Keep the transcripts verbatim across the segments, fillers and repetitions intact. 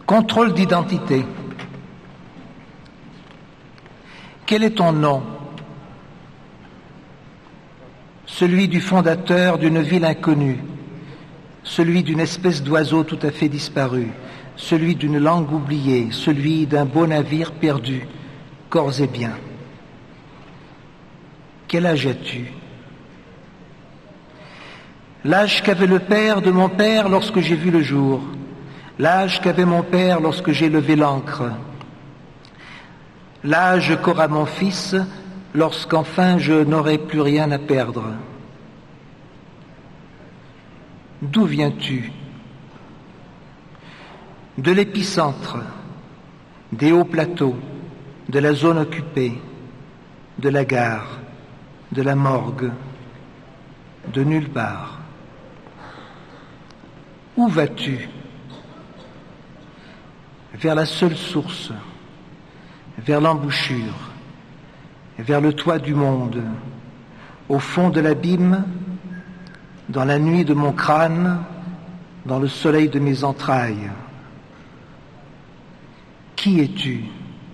Contrôle d'identité. Quel est ton nom? Celui du fondateur d'une ville inconnue, celui d'une espèce d'oiseau tout à fait disparu, celui d'une langue oubliée, celui d'un beau navire perdu, corps et biens. Quel âge as-tu? L'âge qu'avait le père de mon père lorsque j'ai vu le jour, l'âge qu'avait mon père lorsque j'ai levé l'ancre, l'âge qu'aura mon fils lorsqu'enfin je n'aurai plus rien à perdre. D'où viens-tu? De l'épicentre, des hauts plateaux, de la zone occupée, de la gare, de la morgue, de nulle part. Où vas-tu? Vers la seule source, vers l'embouchure, vers le toit du monde, au fond de l'abîme, dans la nuit de mon crâne, dans le soleil de mes entrailles. Qui es-tu?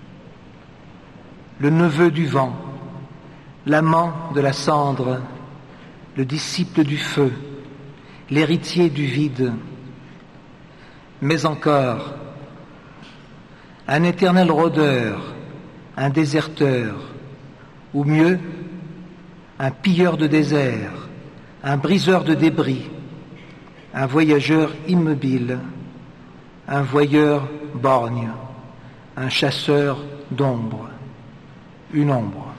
Le neveu du vent, l'amant de la cendre, le disciple du feu, l'héritier du vide, mais encore un éternel rôdeur, un déserteur, ou mieux, un pilleur de désert, un briseur de débris, un voyageur immobile, un voyeur borgne, un chasseur d'ombre, une ombre.